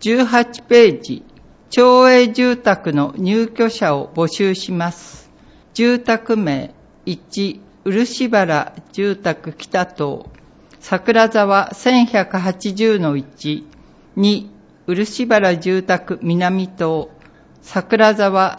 18ページ、町営住宅の入居者を募集します。住宅名、1、漆原住宅北棟、桜沢1180-1、2、漆原住宅南棟、桜沢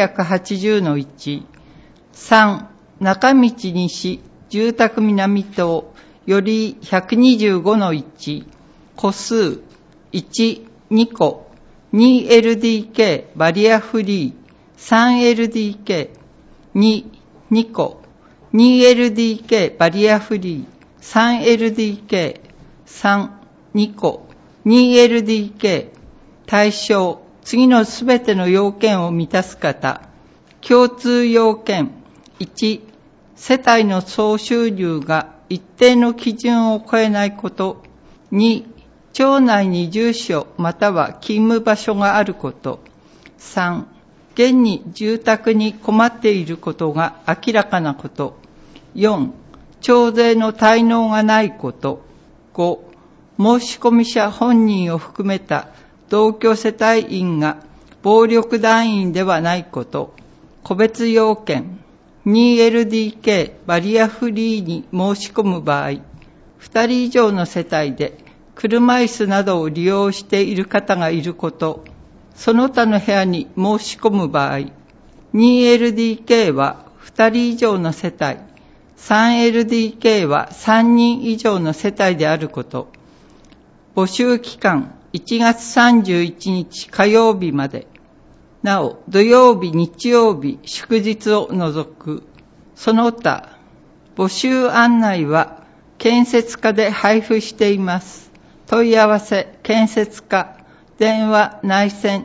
1180-1、3、中道西住宅南棟、より125-1、戸数、1、2戸、2LDK バリアフリー、3LDK、2、2戸、2LDK バリアフリー、3LDK、3、2戸、2LDK、対象、次のすべての要件を満たす方、共通要件、1、世帯の総収入が一定の基準を超えないこと、2、町内に住所または勤務場所があること、3、現に住宅に困っていることが明らかなこと、4、徴税の滞納がないこと、5、申込者本人を含めた同居世帯員が暴力団員ではないこと、個別要件、2LDK バリアフリーに申し込む場合、2人以上の世帯で車椅子などを利用している方がいること、その他の部屋に申し込む場合、2LDK は2人以上の世帯、3LDK は3人以上の世帯であること、募集期間1月31日火曜日まで、なお土曜日、日曜日、祝日を除く、その他、募集案内は建設課で配布しています。問い合わせ、建設課、電話内線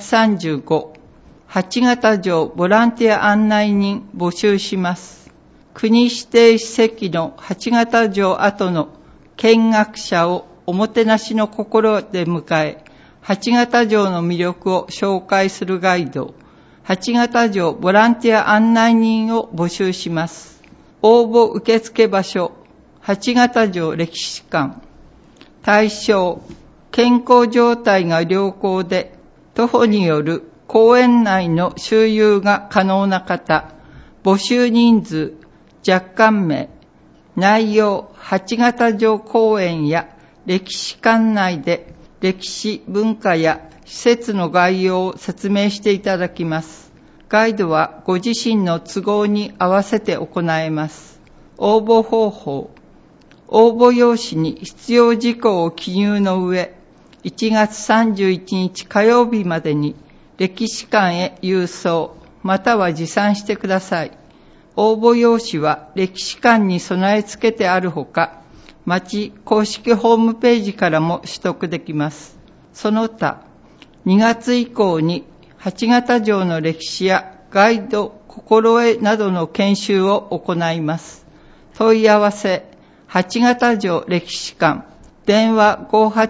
235、8型城ボランティア案内人募集します。国指定史跡の8型城跡の見学者をおもてなしの心で迎え、8型城の魅力を紹介するガイド、8型城ボランティア案内人を募集します。応募受付場所、8型城歴史館。対象、健康状態が良好で、徒歩による公園内の周遊が可能な方、募集人数、若干名、内容、8型城公園や歴史館内で歴史、文化や施設の概要を説明していただきます。ガイドはご自身の都合に合わせて行えます。応募方法、応募用紙に必要事項を記入の上、1月31日火曜日までに歴史館へ郵送、または持参してください。応募用紙は歴史館に備え付けてあるほか、町公式ホームページからも取得できます。その他、2月以降に8型城の歴史やガイド、心得などの研修を行います。問い合わせ、8型城歴史館、電話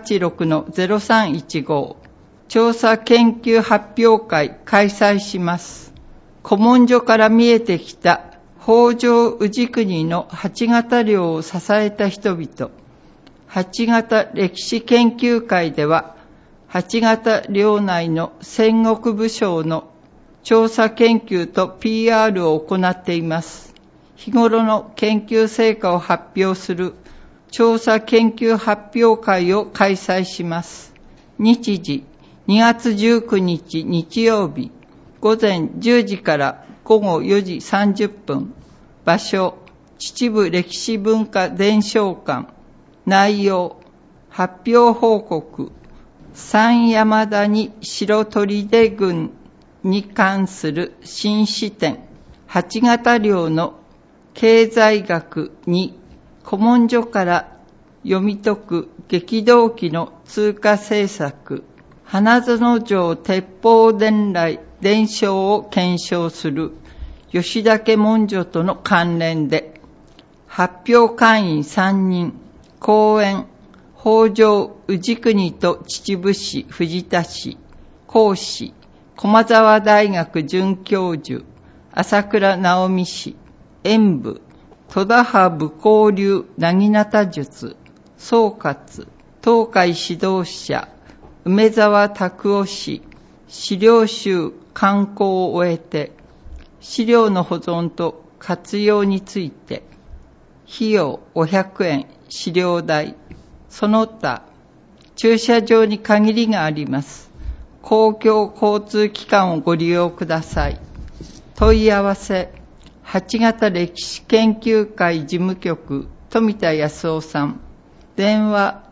586-0315、調査研究発表会開催します。古文書から見えてきた北条氏国の8型領を支えた人々、8型歴史研究会では、8型領内の戦国武将の調査研究と PR を行っています。日頃の研究成果を発表する調査研究発表会を開催します。日時、2月19日日曜日、午前10時から午後4時30分。場所、秩父歴史文化伝承館。内容、発表報告。三山谷白砦郡に関する新視点。8型領の経済学に古文書から読み解く激動期の通貨政策。花園城鉄砲伝来伝承を検証する吉田家文書との関連で、発表会員3人、講演、北条氏国と秩父市、藤田市、講師、駒沢大学准教授、朝倉直美氏、演武、戸田派武功流なぎなた術、総括、東海指導者、 梅沢拓夫氏、資料集刊行を終えて、資料の保存と活用について、費用500円、資料代、その他、駐車場に限りがあります。公共交通機関をご利用ください。問い合わせ、8型歴史研究会事務局、富田康夫さん。電話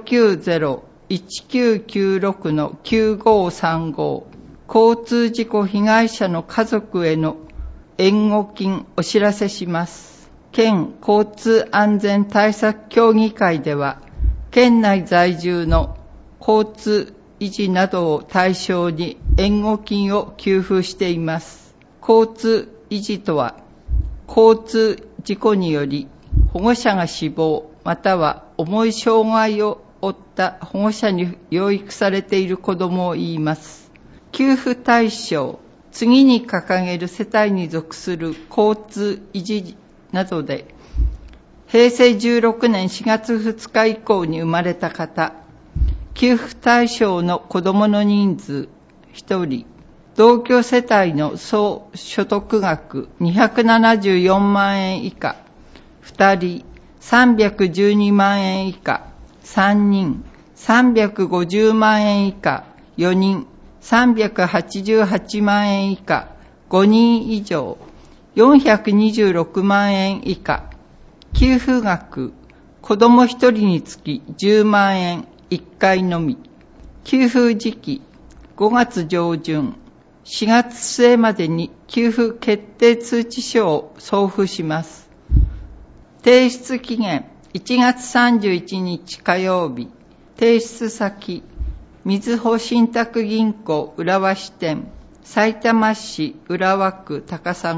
090-1996-9535。交通事故被害者の家族への援護金お知らせします。県交通安全対策協議会では、県内在住の交通維持などを対象に援護金を給付しています。交通維持とは、交通事故により保護者が死亡または重い障害を負った保護者に養育されている子どもを言います。給付対象、次に掲げる世帯に属する交通維持などで、平成16年4月2日以降に生まれた方、給付対象の子どもの人数1人、同居世帯の総所得額274万円以下、2人312万円以下、3人350万円以下、4人388万円以下、5人以上426万円以下。給付額、子ども1人につき10万円1回のみ。給付時期、5月上旬、4月末までに給付決定通知書を送付します。提出期限、1月31日火曜日。提出先、みずほ信託銀行浦和支店、さいたま市浦和区高砂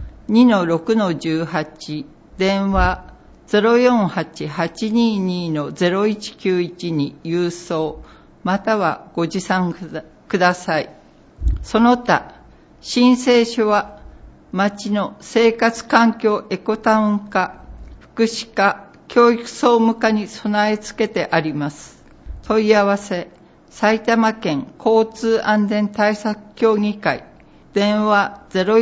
2-6-18、電話 048-822-0191 に郵送、またはご持参ください。その他、申請書は町の生活環境エコタウン課、福祉課、教育総務課に備え付けてあります。問い合わせ、埼玉県交通安全対策協議会、電話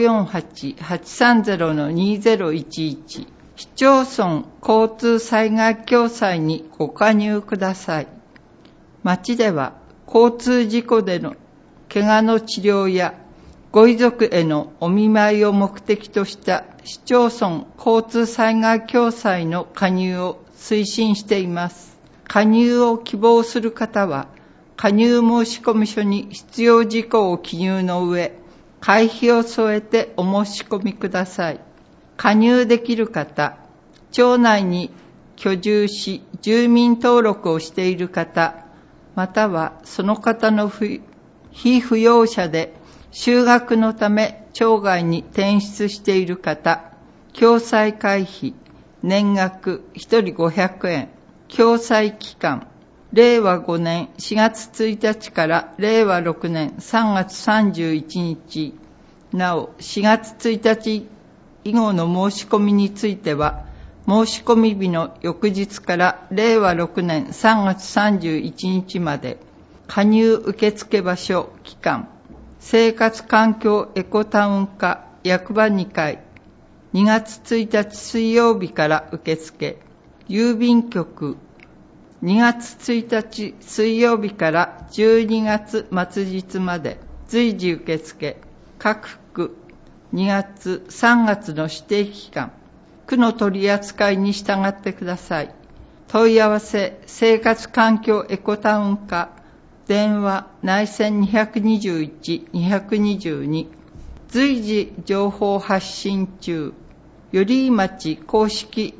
048-830-2011、市町村交通災害共済にご加入ください。町では交通事故での怪我の治療やご遺族へのお見舞いを目的とした市町村交通災害共済の加入を推進しています。加入を希望する方は、加入申込書に必要事項を記入の上、会費を添えてお申し込みください。加入できる方、町内に居住し住民登録をしている方、またはその方の被扶養者で就学のため町外に転出している方、共済会費、年額1人500円、共済期間、令和5年4月1日から令和6年3月31日、なお4月1日以後の申し込みについては、申し込み日の翌日から令和6年3月31日まで、加入受付場所、期間、生活環境エコタウン課役場2階、2月1日水曜日から受付、郵便局、2月1日水曜日から12月末日まで随時受付、各区2月3月の指定期間、区の取り扱いに従ってください。問い合わせ、生活環境エコタウン課、電話内線221-222、随時情報発信中。寄居町公式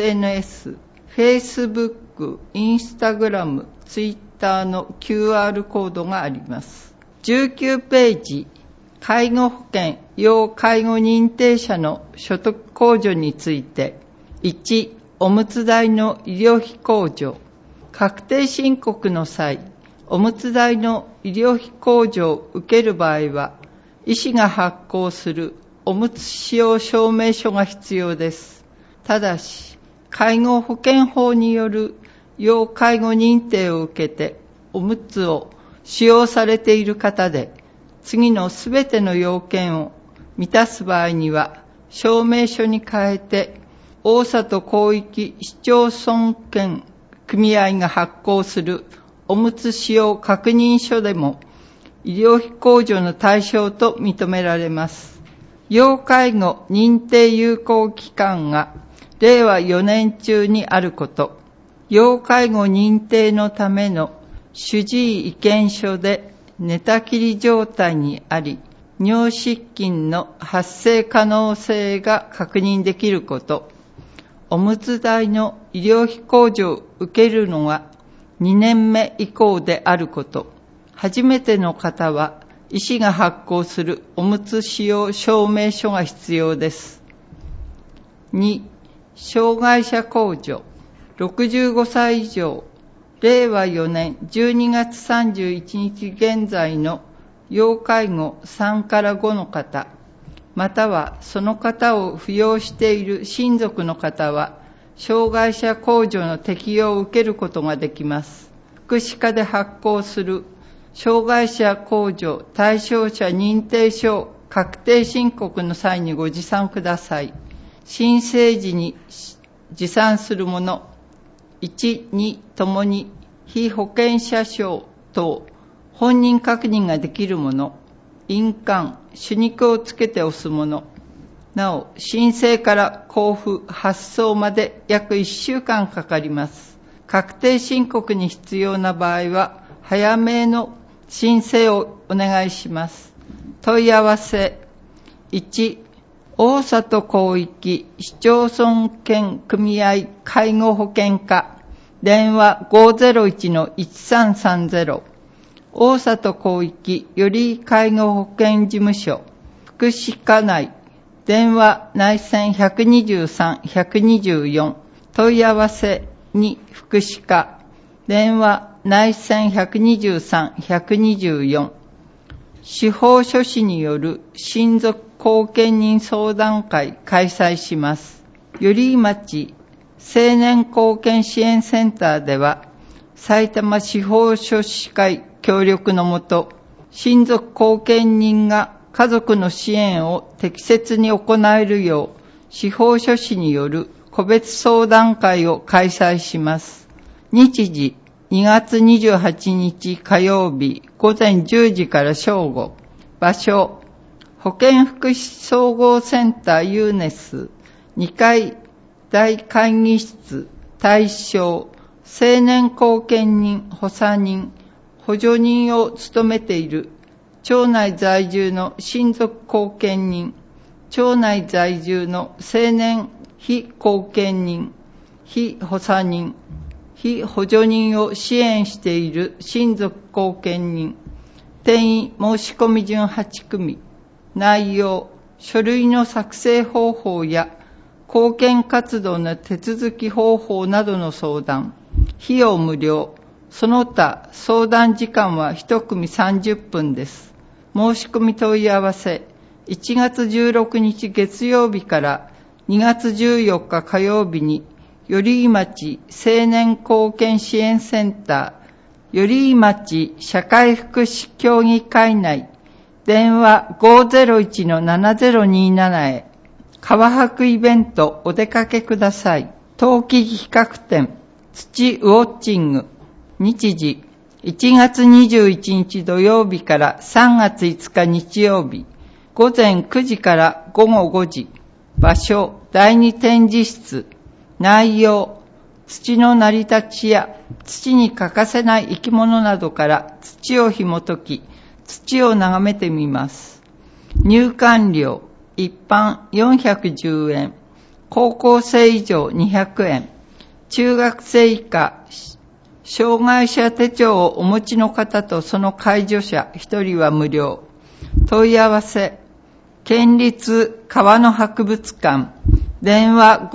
SNS、Facebook、Instagram、Twitter の QR コードがあります。19ページ、介護保険要介護認定者の所得控除について、1、おむつ代の医療費控除。確定申告の際、おむつ代の医療費控除を受ける場合は、医師が発行するおむつ使用証明書が必要です。ただし、介護保険法による要介護認定を受けて、おむつを使用されている方で、次のすべての要件を満たす場合には、証明書に変えて、大里広域市町村兼組合が発行するおむつ使用確認書でも、医療費控除の対象と認められます。要介護認定有効期間が令和4年中にあること、要介護認定のための主治医意見書で寝たきり状態にあり、尿失禁の発生可能性が確認できること、おむつ代の医療費控除を受けるのが2年目以降であること、初めての方は医師が発行するおむつ使用証明書が必要です。2、障害者控除、65歳以上、令和4年12月31日現在の要介護3から5の方、またはその方を扶養している親族の方は、障害者控除の適用を受けることができます。福祉課で発行する障害者控除対象者認定書確定申告の際にご持参ください。申請時に持参するもの、1、2ともに被保険者証等本人確認ができるもの、印鑑、手肉をつけて押すもの。なお、申請から交付、発送まで約1週間かかります。確定申告に必要な場合は、早めの申請をお願いします。問い合わせ、1、大里広域市町村兼組合介護保険課、電話 501-1330、大里広域より介護保険事務所、福祉課内、電話内線123-124、問い合わせ2、福祉課、電話内線123-124、司法書士による親族後見人相談会開催します。寄居町青年後見支援センターでは、埼玉司法書士会協力のもと、親族後見人が家族の支援を適切に行えるよう、司法書士による個別相談会を開催します。日時、2月28日火曜日午前10時から正午。場所、保健福祉総合センターユーネス2階大会議室、対象、青年後見人、補佐人、補助人を務めている町内在住の親族後見人、町内在住の青年非後見人、非補佐人、非補助人を支援している親族後見人、定員申し込み順8組、内容、書類の作成方法や後見活動の手続き方法などの相談、費用無料、その他相談時間は1組30分です。申し込み問い合わせ、1月16日月曜日から2月14日火曜日に、寄居町青年後見支援センター、寄居町社会福祉協議会内、電話 501-7027 へ、川博イベントお出かけください。冬季企画展、土ウォッチング、日時、1月21日土曜日から3月5日日曜日、午前9時から午後5時、場所、第2展示室、内容、土の成り立ちや土に欠かせない生き物などから土を紐解き、土を眺めてみます。入館料、一般410円、高校生以上200円、中学生以下、障害者手帳をお持ちの方とその介助者1人は無料。問い合わせ、県立川の博物館、電話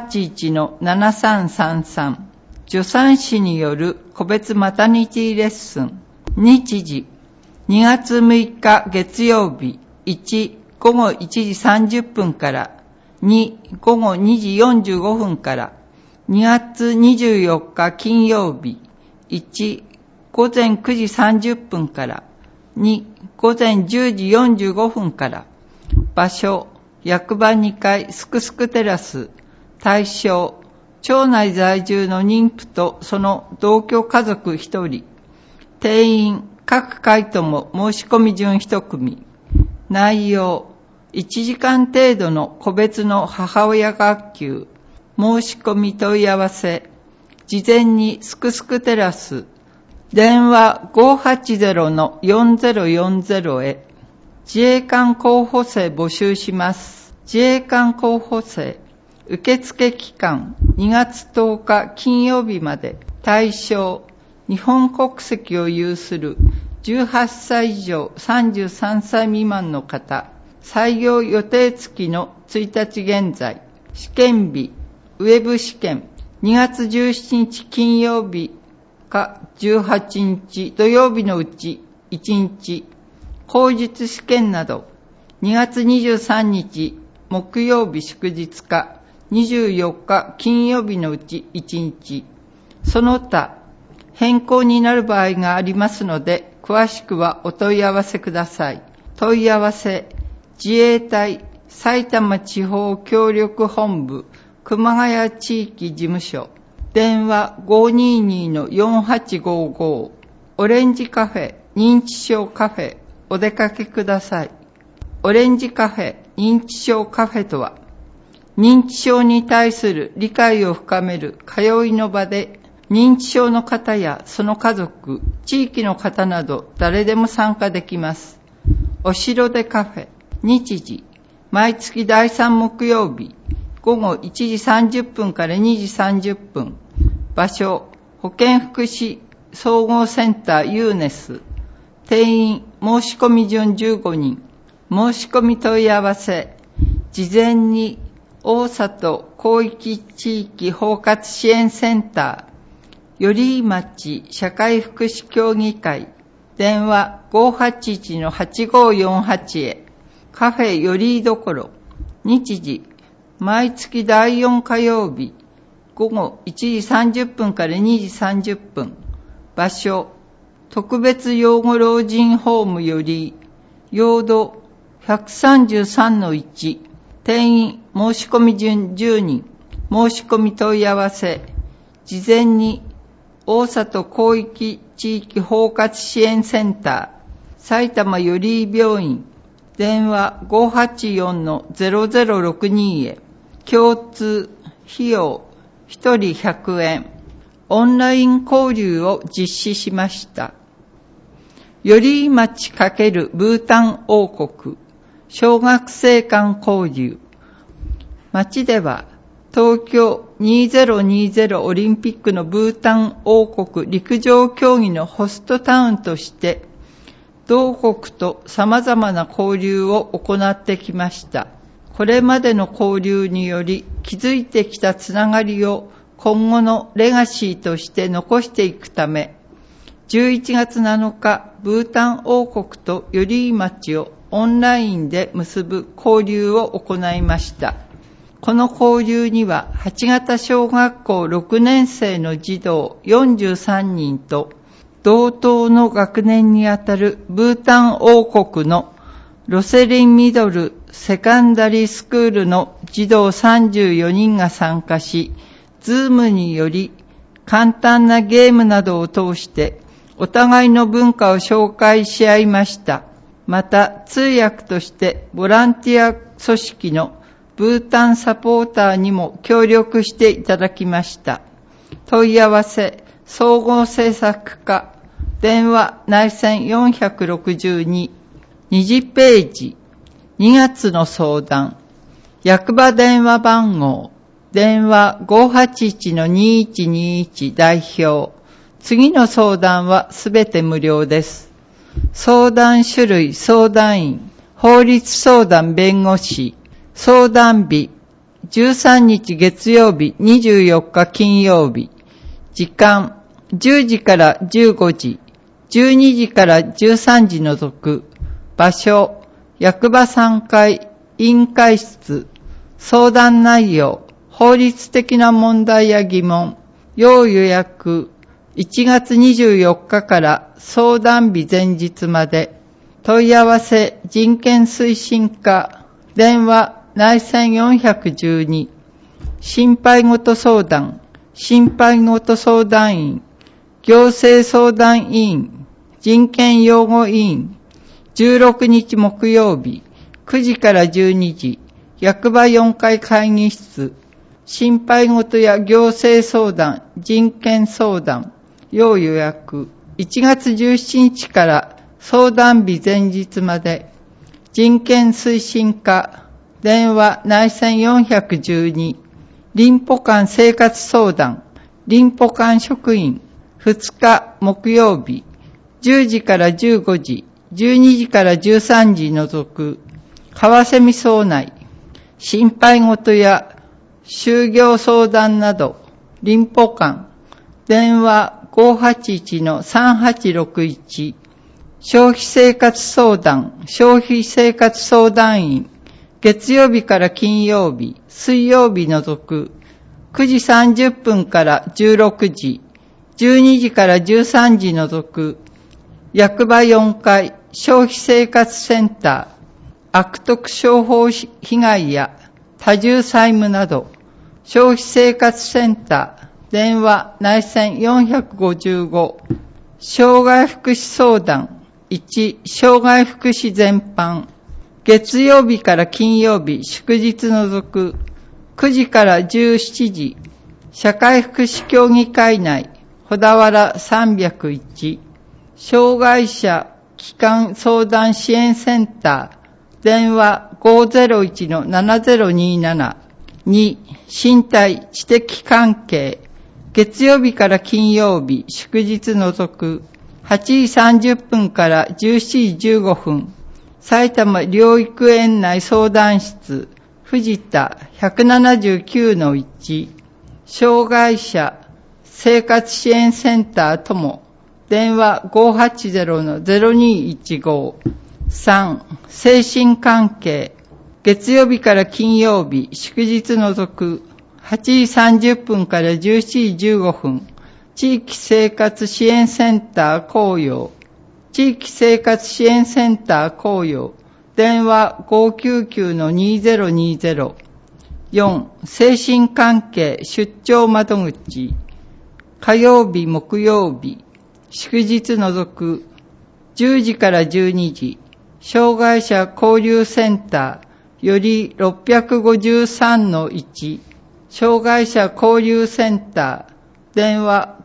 581-7333、助産師による個別マタニティレッスン、日時、2月6日月曜日、1、午後1時30分から、2、午後2時45分から、2月24日金曜日、1、 午前9時30分から、2、午前10時45分から、場所、役場2階すくすくテラス、対象、町内在住の妊婦とその同居家族1人、定員、各回とも申し込み順1組、内容、1時間程度の個別の母親学級、申し込み問い合わせ、事前にすくすくテラス、電話 580-4040 へ、自衛官候補生募集します。自衛官候補生、受付期間2月10日金曜日まで。対象、日本国籍を有する18歳以上33歳未満の方。採用予定月の1日現在。試験日、ウェブ試験2月17日金曜日か18日土曜日のうち1日。口述試験など2月23日木曜日祝日か24日金曜日のうち1日。その他変更になる場合がありますので、詳しくはお問い合わせください。問い合わせ、自衛隊埼玉地方協力本部熊谷地域事務所、電話 522-4855、オレンジカフェ認知症カフェお出かけください。オレンジカフェ認知症カフェとは、認知症に対する理解を深める通いの場で、認知症の方やその家族、地域の方など誰でも参加できます。お城でカフェ、日時、毎月第3木曜日、午後1時30分から2時30分。場所、保健福祉総合センターユーネス。定員、申し込み順15人。申し込み問い合わせ、事前に大里広域地域包括支援センター、寄居町社会福祉協議会、電話 581-8548 へ、カフェ寄居所、日時、毎月第4火曜日、午後1時30分から2時30分。場所、特別養護老人ホームより、用土 133-1、定員申し込み順10人、申し込み問い合わせ、事前に大里広域地域包括支援センター、埼玉寄居病院、電話 584-0062 へ、共通費用1人100円、オンライン交流を実施しました。寄居町×ブータン王国、小学生間交流。町では東京2020オリンピックのブータン王国陸上競技のホストタウンとして、同国と様々な交流を行ってきました。これまでの交流により築いてきたつながりを今後のレガシーとして残していくため、11月7日、ブータン王国と寄居町をオンラインで結ぶ交流を行いました。この交流には、8型小学校6年生の児童43人と、同等の学年にあたるブータン王国のロセリンミドルセカンダリースクールの児童34人が参加し、ズームにより簡単なゲームなどを通してお互いの文化を紹介し合いました。また通訳としてボランティア組織のブータンサポーターにも協力していただきました。問い合わせ、総合政策課、電話内線462、20ページ、2月の相談、役場電話番号、電話 581-2121 代表。次の相談はすべて無料です。相談種類、相談員、法律相談弁護士、相談日、13日月曜日、24日金曜日、時間、10時から15時、12時から13時除く、場所、役場3階、委員会室、相談内容、法律的な問題や疑問、要予約、 1月24日から相談日前日まで、問い合わせ人権推進課、電話内線412、心配事相談、心配事相談員、行政相談委員、人権擁護委員、16日木曜日、9時から12時、役場4階会議室、心配事や行政相談、人権相談、要予約、1月17日から相談日前日まで、人権推進課、電話内線412、林保官生活相談、林保官職員、2日木曜日、10時から15時、12時から13時除く、カワセミ荘内、心配事や就業相談など、林保官、電話581-3861、消費生活相談、消費生活相談員、月曜日から金曜日、水曜日除く、9時30分から16時、12時から13時除く、役場4階、消費生活センター、悪徳商法被害や多重債務など、消費生活センター、電話内線455、障害福祉相談、1、障害福祉全般、月曜日から金曜日、祝日除く、9時から17時、社会福祉協議会内、小田原301、障害者基幹相談支援センター、電話501-7027、2、身体知的関係、月曜日から金曜日、祝日除く、8時30分から17時15分、埼玉療育園内相談室、藤田 179-1、障害者生活支援センターとも、電話580-0215、3、精神関係、月曜日から金曜日、祝日除く、8時30分から17時15分、地域生活支援センター紅葉、地域生活支援センター紅葉、電話599-2020、4、精神関係出張窓口、火曜日、木曜日、祝日除く、10時から12時、障害者交流センターより653-1、障害者交流センター、電話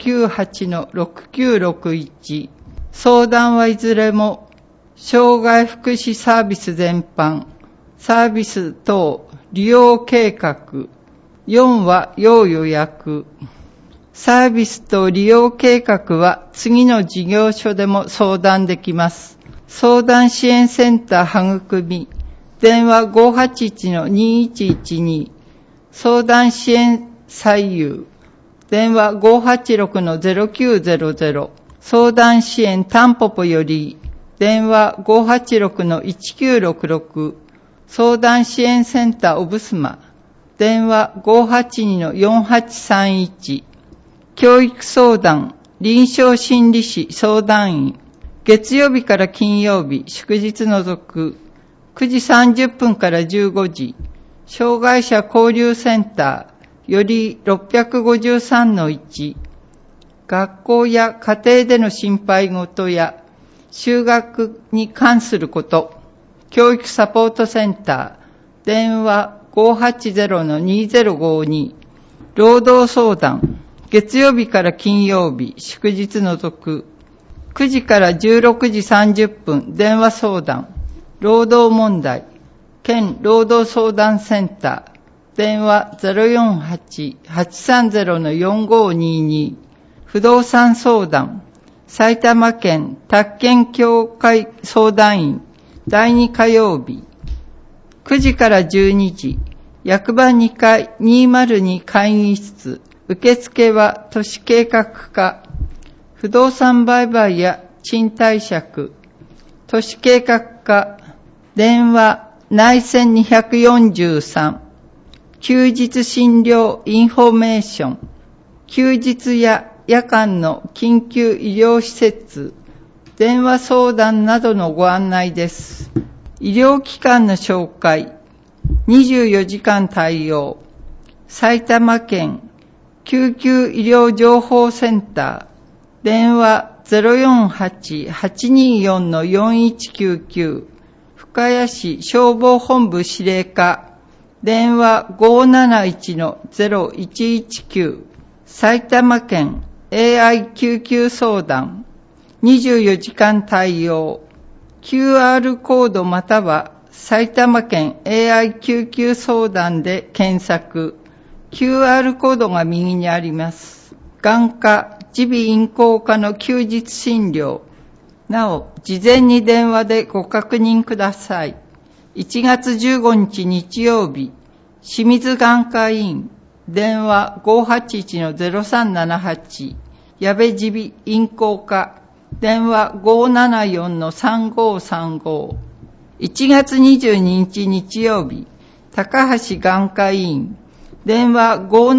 598-6961、相談はいずれも、障害福祉サービス全般、サービス等利用計画、4は要予約、サービス等利用計画は次の事業所でも相談できます。相談支援センター育み、電話581-2112、相談支援最優、電話586-0900、相談支援タンポポより、電話586-1966、相談支援センターオブスマ、電話582-4831、教育相談、臨床心理士相談員、月曜日から金曜日、祝日除く、9時30分から15時、障害者交流センターより653-1、学校や家庭での心配事や就学に関すること、教育サポートセンター、電話580-2052、労働相談、月曜日から金曜日、祝日除く、9時から16時30分、電話相談、労働問題、県労働相談センター、電話 048-830-4522、不動産相談、埼玉県宅建協会相談員、第2火曜日、9時から12時、役場2階202会議室、受付は都市計画課、不動産売買や賃貸借、都市計画課、電話内線243、休日診療インフォメーション、休日や夜間の緊急医療施設、電話相談などのご案内です。医療機関の紹介、24時間対応、埼玉県救急医療情報センター、電話 048-824-4199、深谷市消防本部司令課、電話 571-0119、埼玉県 AI 救急相談、24時間対応、QR コードまたは埼玉県 AI 救急相談で検索。QR コードが右にあります。眼科、耳鼻咽喉科の休日診療。なお、事前に電話でご確認ください。1月15日日曜日、清水眼科医院、電話 581-0378、矢部耳鼻咽喉科、電話 574-3535。1月22日日曜日、高橋眼科医院、電話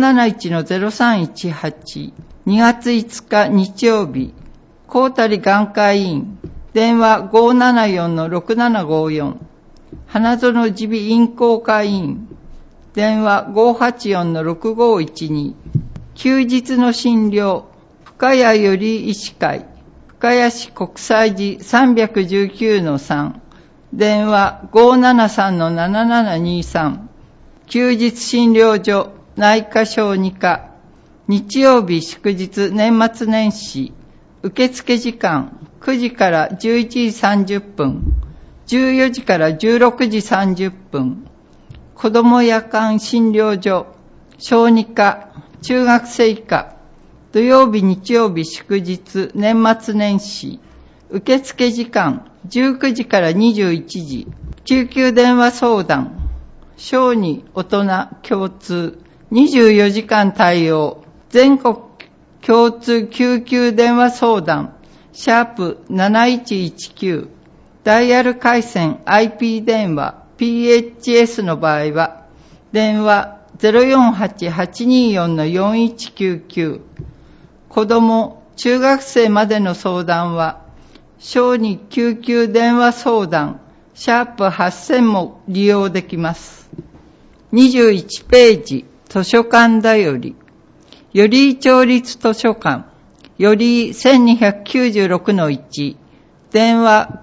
571-0318。2月5日日曜日、高谷眼科医院、電話 574-6754。花園耳鼻咽喉科医院、電話 584-6512。休日の診療、深谷より医師会、深谷市国際寺 319-3、電話 573-7723。休日診療所、内科小児科、日曜日祝日年末年始、受付時間9時から11時30分、14時から16時30分、子ども夜間診療所、小児科、中学生以下、土曜日日曜日祝日年末年始、受付時間19時から21時、救急電話相談、小児大人共通、24時間対応、全国共通救急電話相談、#7119、ダイヤル回線 IP 電話、PHS の場合は、電話 048-824-4199、子供、中学生までの相談は、小児救急電話相談、#8000も利用できます。21ページ、図書館だより。より町立図書館、より 1296-1、電話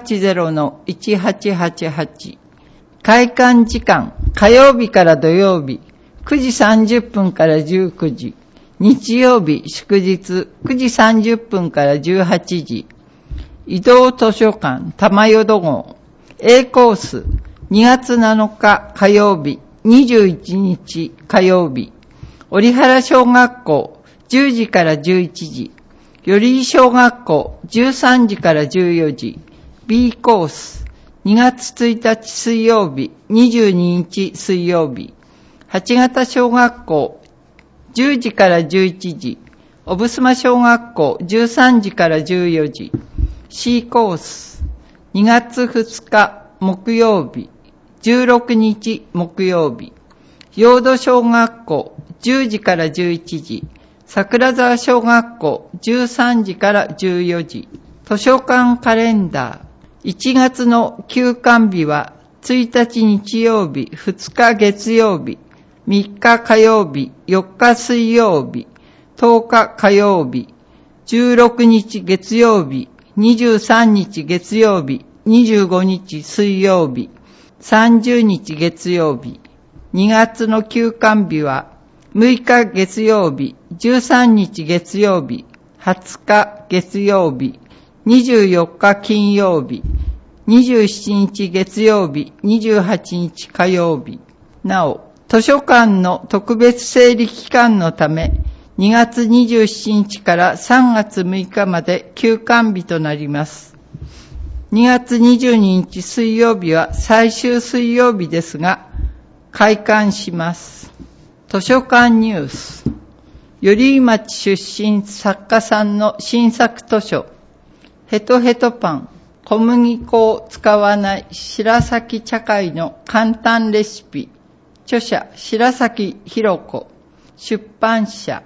580-1888。開館時間、火曜日から土曜日、9時30分から19時。日曜日、祝日、9時30分から18時。移動図書館、玉淀号。A コース、2月7日火曜日、21日火曜日。折原小学校、10時から11時。寄居小学校、13時から14時。B コース、2月1日水曜日、22日水曜日。八形小学校、10時から11時。小布島小学校、13時から14時。C コース、2月2日木曜日、16日木曜日。陽土小学校、10時から11時。桜沢小学校、13時から14時。図書館カレンダー。1月の休館日は、1日日曜日、2日月曜日、3日火曜日、4日水曜日、10日火曜日、16日月曜日、23日月曜日、25日水曜日、30日月曜日。2月の休館日は、6日月曜日、13日月曜日、20日月曜日、24日金曜日、27日月曜日、28日火曜日。なお、図書館の特別整理期間のため、2月27日から3月6日まで休館日となります。2月22日水曜日は最終水曜日ですが、開館します。図書館ニュース。寄居町出身作家さんの新作図書、ヘトヘトパン、小麦粉を使わない白崎茶会の簡単レシピ。著者、白崎弘子。出版社、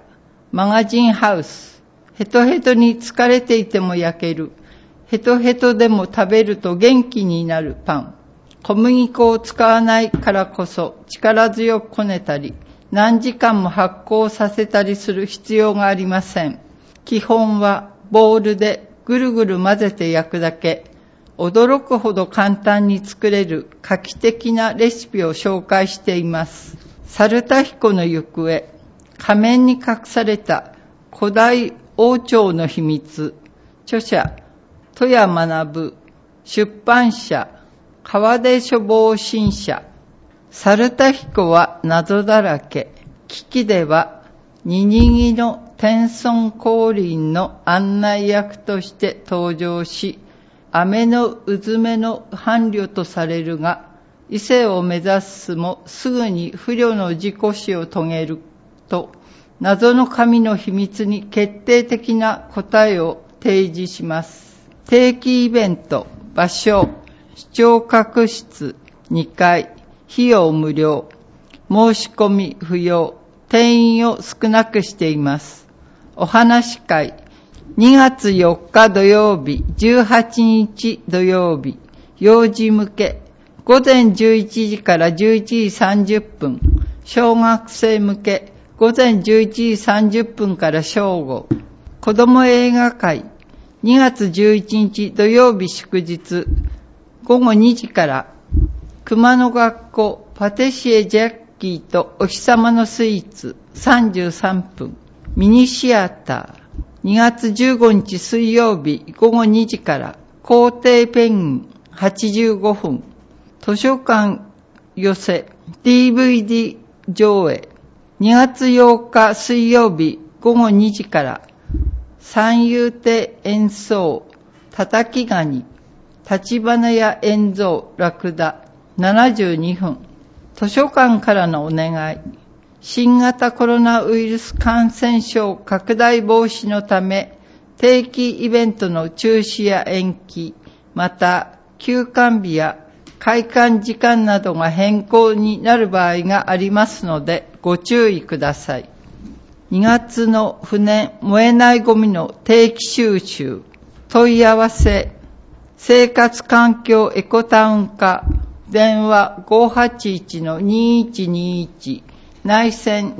マガジンハウス。ヘトヘトに疲れていても焼ける。ヘトヘトでも食べると元気になるパン。小麦粉を使わないからこそ力強くこねたり、何時間も発酵させたりする必要がありません。基本はボウルでぐるぐる混ぜて焼くだけ。驚くほど簡単に作れる画期的なレシピを紹介しています。猿田彦の行方。仮面に隠された古代王朝の秘密。著者、戸谷学。出版社、川出書房新社。猿田彦は謎だらけ。危機では、ニニギの天孫降臨の案内役として登場し、雨のうずめの伴侶とされるが、異性を目指すもすぐに不慮の事故死を遂げると、謎の神の秘密に決定的な答えを提示します。定期イベント、場所、視聴覚室2階、費用無料、申し込み不要、定員を少なくしています。お話会、2月4日土曜日、18日土曜日、幼児向け、午前11時から11時30分、小学生向け、午前11時30分から正午、子ども映画会、2月11日土曜日祝日、午後2時から、熊野学校パティシエジャッキーとお日様のスイーツ33分、ミニシアター、2月15日水曜日午後2時から、校庭ペンギン85分、図書館寄せ DVD 上映、2月8日水曜日午後2時から、三遊亭演奏、叩きガニ、立花屋演奏、ラクダ、72分。図書館からのお願い。新型コロナウイルス感染症拡大防止のため、定期イベントの中止や延期、また、休館日や開館時間などが変更になる場合がありますので、ご注意ください。2月の不燃、燃えないゴミの定期収集、問い合わせ、生活環境エコタウン化、電話 581-2121、内線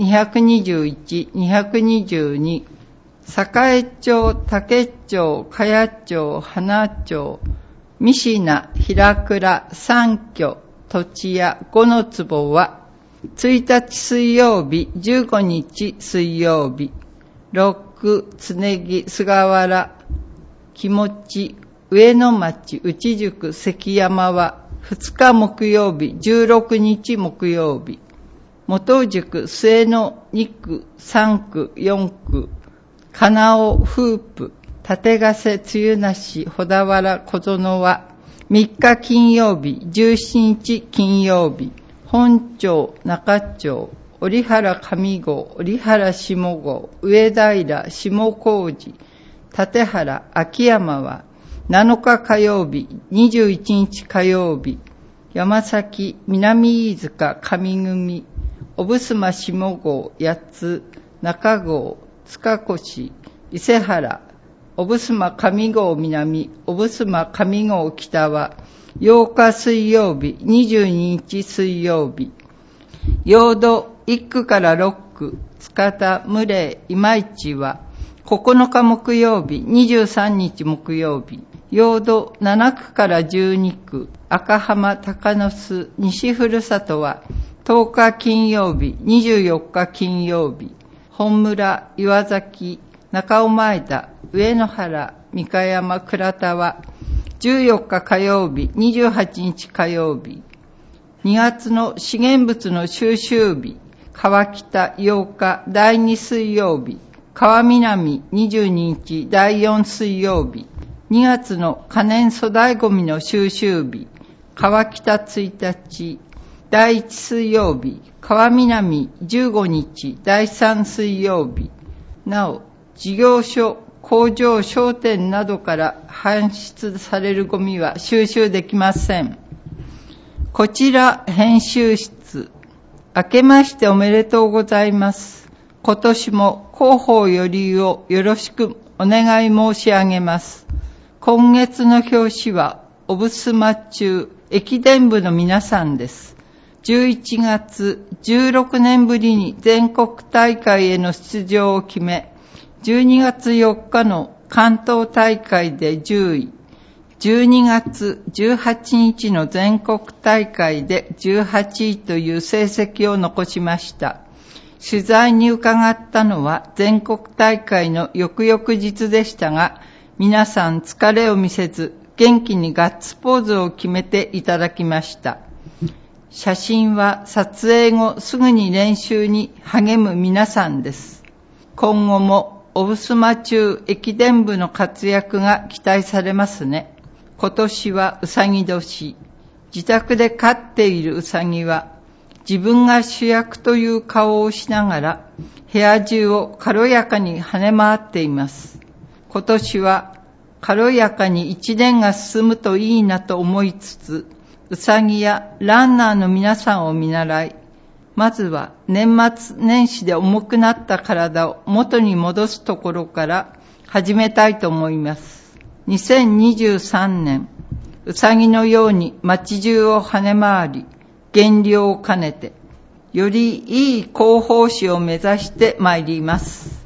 221、222、栄町、竹町、茅町、花町、三品、平倉、三居、土地屋、5の坪は、1日水曜日、15日水曜日、6、つねぎ、菅原、気持ち、上野町、内宿、関山は、2日木曜日、16日木曜日、元宿、末野2区、3区、4区、金尾、フープ、立ヶ瀬、梅雨なし、小田原、小園は、3日金曜日、17日金曜日、本町、中町、折原上郷、折原下郷、上平、下高寺、立原、秋山は、7日火曜日、21日火曜日、山崎、南飯塚、上組、小布下下郷、八つ、中郷、塚越、伊勢原、小布下上郷南、小布下上郷北は、8日水曜日、22日水曜日、陽土1区から6区、塚田、牟礼、今市は、9日木曜日、23日木曜日、陽土7区から12区、赤浜、高野須、西古里は、10日金曜日、24日金曜日、本村、岩崎、中尾前田、上野原、三河山、倉田は、14日火曜日、28日火曜日、2月の資源物の収集日、川北8日第2水曜日、川南22日第4水曜日、2月の可燃粗大ごみの収集日、川北1日第1水曜日、川南15日第3水曜日。なお、事業所、工場、商店などから搬出されるゴミは収集できません。こちら編集室。明けましておめでとうございます。 今年も広報よりをよろしくお願い申し上げます。今月の表紙は、オブスマ中駅伝部の皆さんです。11月16年ぶりに全国大会への出場を決め、12月4日の関東大会で10位、12月18日の全国大会で18位という成績を残しました。取材に伺ったのは全国大会の翌々日でしたが、皆さん疲れを見せず元気にガッツポーズを決めていただきました。写真は撮影後すぐに練習に励む皆さんです。今後もオブスマ中駅伝部の活躍が期待されますね。今年はうさぎ年。自宅で飼っているうさぎは自分が主役という顔をしながら部屋中を軽やかに跳ね回っています。今年は軽やかに一年が進むといいなと思いつつ、うさぎやランナーの皆さんを見習い、まずは年末年始で重くなった体を元に戻すところから始めたいと思います。2023年、うさぎのように街中を跳ね回り、減量を兼ねて、よりいい広報誌を目指してまいります。